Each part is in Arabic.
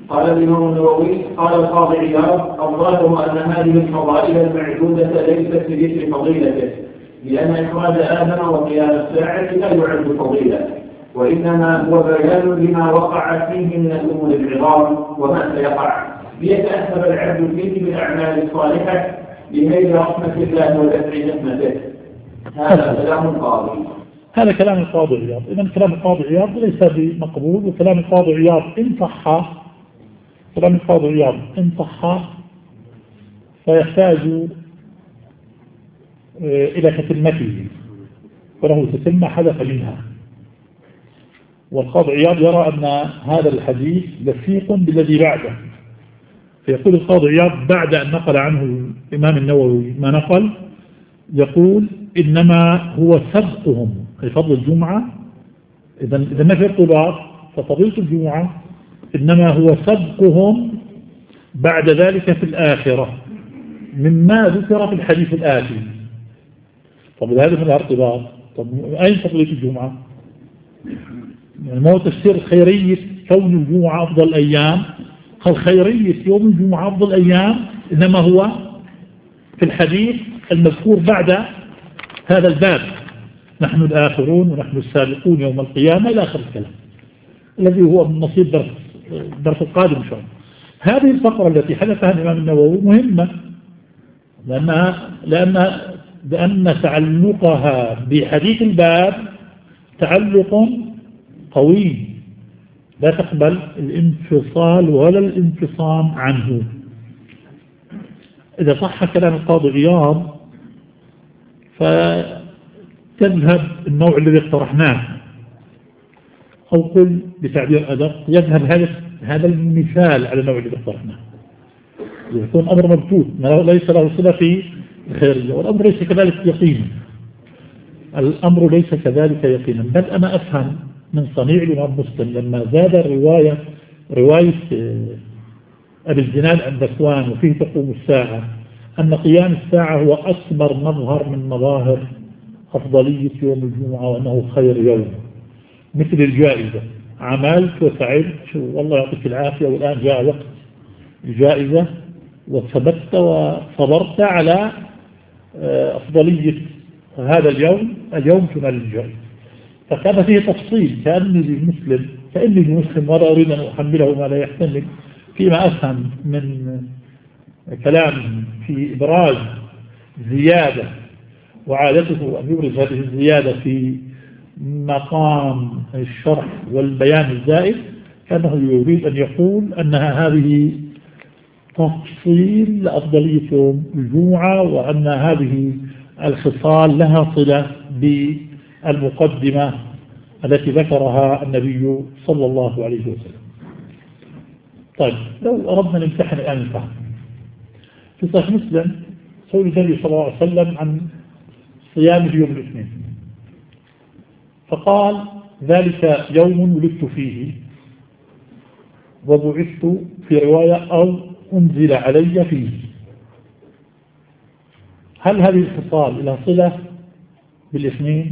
قال الإمام النووي قال القاضي عياض: الظاهر أن هذه الفضائل المعدودة ليست بذكر فضيلته، لأن إخراج آدم وقيام الساعة لا يعد فضيلة، وإنما هو بيان لما وقع فيه من الأمور العظام وما سيقع، ليتأهب العبد فيه بالأعمال الصالحة لنيل رحمة الله ودفع نقمته. هذا كلام القاضي. هذا كلام القاضي عياض. إذن كلام القاضي عياض ليس بمقبول، وكلام القاضي عياض إن صح، كلام القاضي عياض إن صح فيحتاج إلى تتمته، وله تتمة حدث منها. والقاضي عياض يرى أن هذا الحديث لصيق بالذي بعده، فيقول القاضي عياض بعد أن نقل عنه الإمام النووي ما نقل، يقول: إنما هو سبقهم، أي فضل الجمعة. إذا ما في ارتباط، ففضيلة الجمعة إنما هو سبقهم بعد ذلك في الآخرة مما ذكر في الحديث الآتي. طب هذا من الارتباط. طب أين فضيلة الجمعة؟ يعني ما هو تفسير خيرية كون الجمعة أفضل الأيام؟ قال خيرية يوم الجمعة أفضل الأيام إنما هو في الحديث المذكور بعد هذا الباب: نحن الآخرون ونحن السابقون يوم القيامة إلى آخر الكلام، الذي هو من نصيب درس القادم إن شاء الله. هذه الفقرة التي حدثها الإمام النووي مهمة، لأن تعلقها بحديث الباب تعلق قوي لا تقبل الانفصال ولا الانفصام عنه. إذا صح كلام القاضي عياض فتذهب النوع الذي اقترحناه، أو قل بتعبير أدق يذهب هذا المثال على النوع الذي اقترحناه، يكون أمر مبتوت ليس له صلة في الخيرية. والأمر ليس كذلك يقينا، الأمر ليس كذلك يقينا. بل أنا أفهم من صنيع الإمام مسلم لما زاد رواية أبي الزناد عن ذكوان وفيه تقوم الساعة، أن قيام الساعة هو أكبر مظهر من مظاهر أفضلية يوم الجمعة، وأنه خير يوم، مثل الجائزة: عملت وسعدت والله يعطيك العافية والآن جاء وقت الجائزة، وثبت وصبرت على أفضلية هذا اليوم تنال الجائزة. فكان فيه تفصيل كأني المسلم ولا أريد أن أحمله ما لا يحتمل، فيما أفهم من كلام في إبراز زيادة، وعادته أن يبرز هذه الزيادة في مقام الشرح والبيان الزائد، كأنه يريد أن يقول أنها هذه تفصيل لأفضلية يوم الجمعة، وأن هذه الخصال لها صلة بالمقدمة التي ذكرها النبي صلى الله عليه وسلم. طيب لو أردنا نمتحن الآن الفهم، في صحيح مسلم سئل النبي صلى الله عليه وسلم عن صيام يوم الاثنين، فقال: ذلك يوم ولدت فيه وبعثت، في رواية أو أنزل علي فيه. هل هذه الخصال لها صلة بالاثنين؟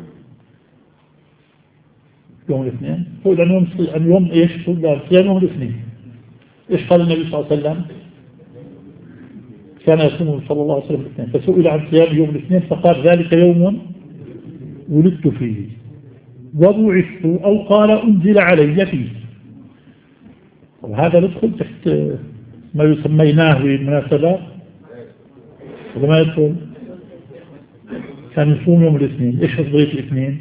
يوم الاثنين هو عن يوم إيش؟ صيام يوم الاثنين. إيش قال النبي صلى الله عليه وسلم؟ كان يصوم صلى الله عليه وسلم الاثنين، فسئل عن صيام يوم الاثنين فقال: ذلك يوم ولدت فيه وبعثت، أو قال أنزل علي فيه. وهذا ندخل تحت ما يسميناه بالمناسبات، وما يدخل كان يصوم يوم الاثنين. إيش أفضلية الاثنين؟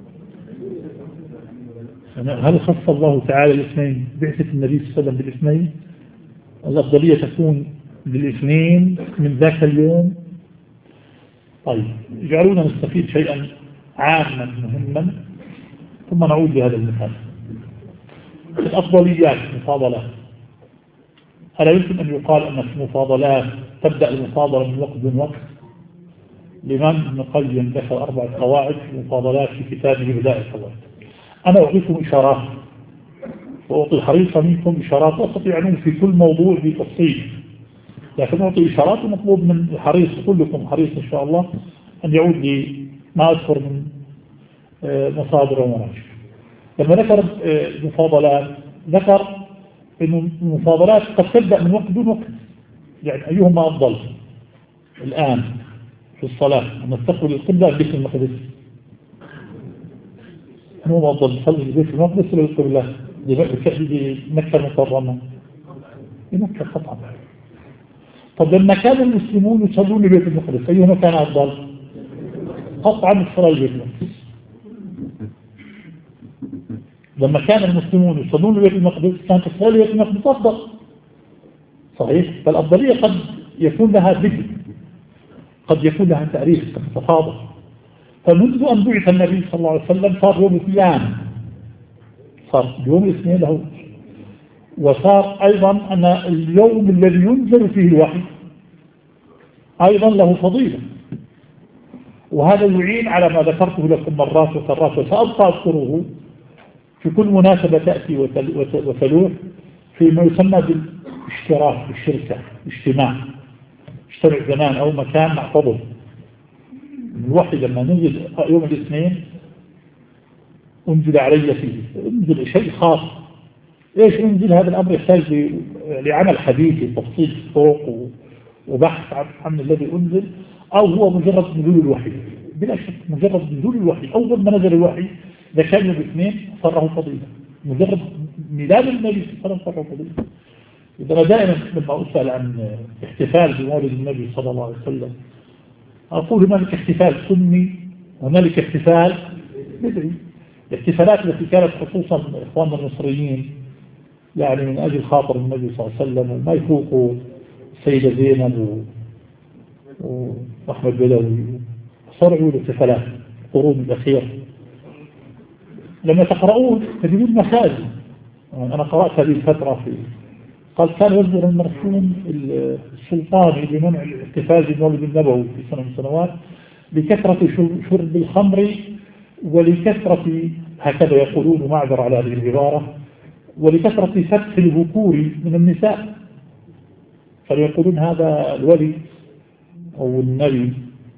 هل خص الله تعالى الاثنين بعثة النبي صلى الله عليه وسلم بالاثنين؟ الأفضلية تكون بالاثنين من ذاك اليوم. طيب جعلونا نستفيد شيئا عاما مهما ثم نعود لهذا المثال. الأفضليات مفاضلات، ألا يمكن أن يقال أن المفاضلات تبدأ المفاضلة من وقت دون وقت؟ الإمام ابن القيم ذكر 4 قواعد في المفاضلات في كتابه بدائع الفوائد. أنا أعطيكم إشارات وأعطي حريصا منكم إشارات، وأستطيع أن في كل موضوع بتفصيل، لكن أعطي إشارات، ومطلوب من الحريص كلكم حريص إن شاء الله أن يعود لي ما أذكر من مصادر ومراجع. لما ذكر المفاضلات ذكر إنه المفاضلات قد تبدأ من وقت دون وقت. يعني أيهما أفضل الآن في الصلاة أن نستقبل القبلة بيت المقدس؟ هو أفضل نصلي بيت المقدس ولا القبلة؟ مكة المكرمة؟ مكة قطعا. طب لما كان المسلمون يصلون ببيت المقدس أيهما كان أفضل؟ قطعا الصلاة ببيت المقدس. لما كان المسلمون يصلون ببيت المقدس كانت الصلاة ببيت المقدس أفضل. صحيح؟ فالأفضلية قد يكون لها ذكر، قد يكون لها تاريخ كالتفاضل. فمنذ أن بعث النبي صلى الله عليه وسلم صار يوم الاثنين، صار يوم الاثنين له، وصار أيضا أن اليوم الذي ينزل فيه الوحي أيضا له فضيلة، وهذا يعين على ما ذكرته لكم مرات وكرات وسأبقى أذكره في كل مناسبة تأتي وتلوح فيما يسمى بالاشتراك، بالشركة، اجتماع، اجتمع زمان أو مكان معتضل. الوحي لما ننزل يوم الاثنين انزل علي فيه، انزل شيء خاص. ايش انزل؟ هذا الامر يحتاج لعمل حديثي، تفصيل الطرق وبحث عن الذي انزل، او هو مجرد نزول الوحي. بلا شك مجرد نزول الوحي، اول ما نزل الوحي ده كان يوم الاثنين صار له فضيله، مجرد ميلاد النبي صلى الله عليه وسلم صار له فضيله. إذا أنا دائما لما أسأل عن احتفال بمولد النبي صلى الله عليه وسلم أقول هنالك احتفال سني وهنالك احتفال بدعي. الاحتفالات التي كانت خصوصا إخواننا المصريين يعني من أجل خاطر النبي صلى الله عليه وسلم وما يفوقوا السيدة زينب وأحمد بدوي صرعوا الاحتفالات القرون الأخيرة. لما تقرؤون تجدون مخازن. أنا قرأت هذه الفترة قال كان يصدر المرسوم السلطاني بمنع الاحتفال بالمولد النبوي في سنة من السنوات لكثرة شرب الخمر ولكثرة، هكذا يقولون معذر على هذه العبارة، ولكثرة فتح الذكور من النساء. فيقولون هذا الولي أو النبي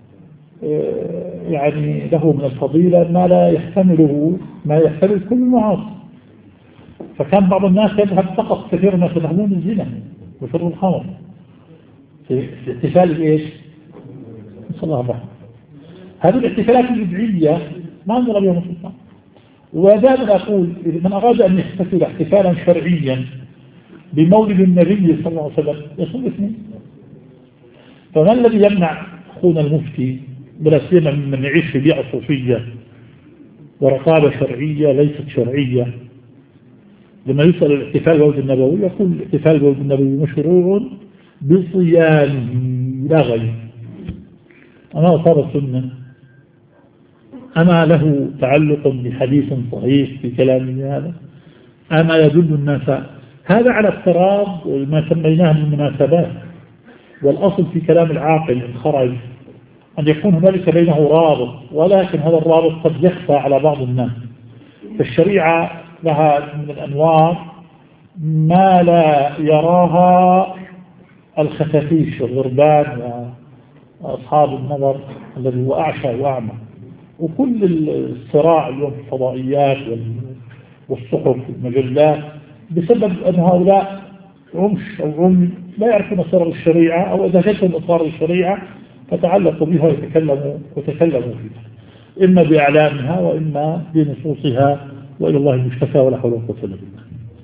يعني له من الفضيلة ما لا يحتمله ما يحتمل كل المعاصي. فكان بعض الناس يذهب فقط كثير ما يذهبون الزنا وشرب الخمر في احتفال بايش؟ نسأل الله الرحمة. هذه الاحتفالات البدعية ما انزل بها السلطان. ودائما أقول من أراد أن يحتفل احتفالا شرعيا بمولد النبي صلى الله عليه وسلم يصوم اثنين. فما الذي يمنع أخونا المفتي بلا سيما من يعيش في بيئة صوفية ورقابة شرعية ليست شرعية لما يسأل الاحتفال بمولد النبوي يقول الاحتفال بمولد النبوي مشروع بصيانه لا غير. أما أصاب السنة أما له تعلق بحديث صحيح في كلامه هذا أما يدل الناس هذا على افتراض ما سميناه من المناسبات. والأصل في كلام العاقل الخرج أن يكون هنالك بينه رابط، ولكن هذا الرابط قد يخفى على بعض الناس. فالشريعة لها من الأنوار ما لا يراها الخفافيش والغربان وأصحاب النظر الذي هو أعشى وأعمى. وكل الصراع اليوم في الفضائيات والصحف والمجلات بسبب أن هؤلاء عمش أو عم لا يعرفون أسرار الشريعة، أو إذا جتهم أسرار الشريعة فتعلقوا بها وتكلموا فيها إما بإعلامها وإما بنصوصها، وإلى الله المشتكى ولا حول ولا قوة إلا بالله.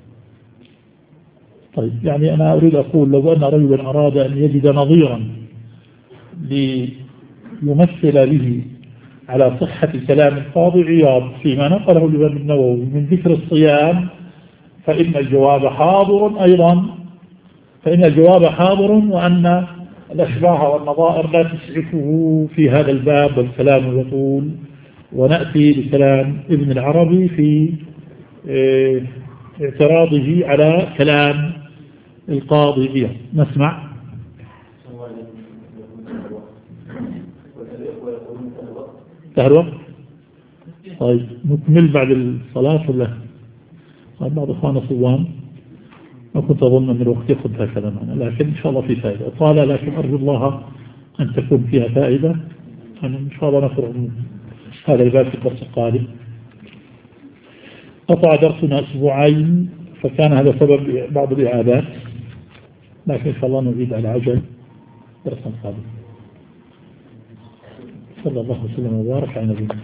طيب يعني أنا أريد أقول لو أن رجلا أراد أن يجد نظيرا ليمثل به على صحة كلام القاضي عياض فيما نقله الإمام النووي من ذكر الصيام فإن الجواب حاضر أيضا، فإن الجواب حاضر، وأن الأشباه والنظائر لا تسعفه في هذا الباب والكلام يطول. ونأتي بكلام ابن العربي في اعتراضه على كلام القاضي عياض. نسمع. تهرب. طيب نكمل بعد الصلاة ولا بعض إخوانا صوام؟ ما كنت أظن أن الوقت يأخذ هكذا معنا، لكن إن شاء الله في فائدة طال، لكن أرجو الله أن تكون فيها فائدة. أنا إن شاء الله نفرغ من هذا الباب في الدرس القادم. قطع درسنا أسبوعين فكان هذا سبب بعض الإعادات، لكن إن شاء الله نعيد على عجل درسا قادم. صلى الله وسلم وبارك على نبينا.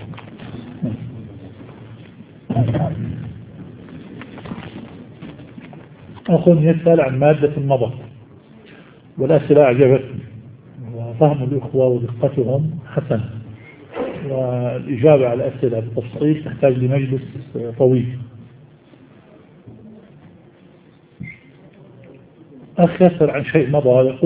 أخذ يسأل عن مادة مضت، والأسئلة أعجبتني، وفهم الإخوة ودقتهم حسن، والإجابة على الأسئلة بالتفصيل تحتاج لمجلس طويل. أخ يسأل عن شيء مضى.